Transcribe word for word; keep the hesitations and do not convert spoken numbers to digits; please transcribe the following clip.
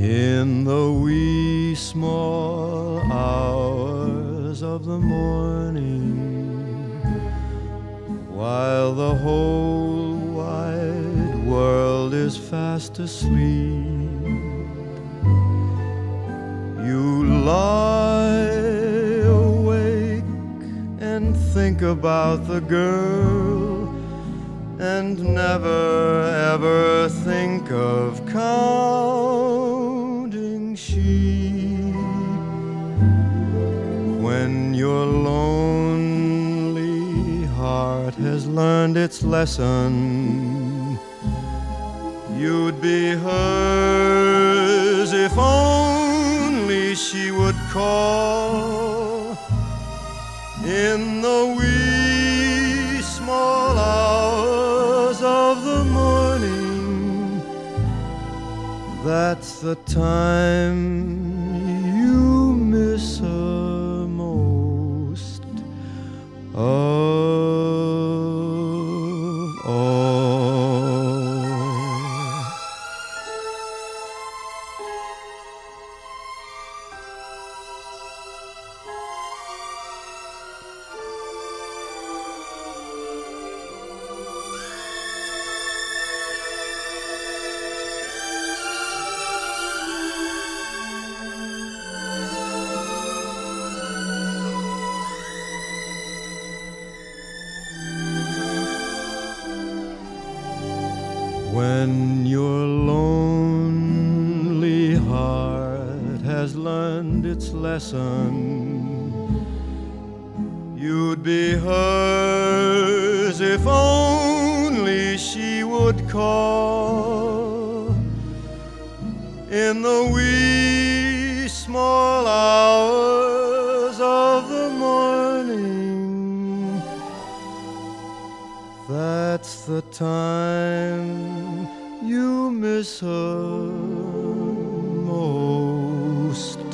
In the wee small hours of the morning, while the whole wide world is fast asleep, you lie awake and think about the girl, and never ever think of counting sheep. When your lonely heart has learned its lesson, you'd be hers if only she would call in the wee small hours of the morning. That's the time you miss her most of all. When your lonely heart has learned its lesson, you'd be hers if only she would call in the wee small hours of the morning. That's the time you miss her most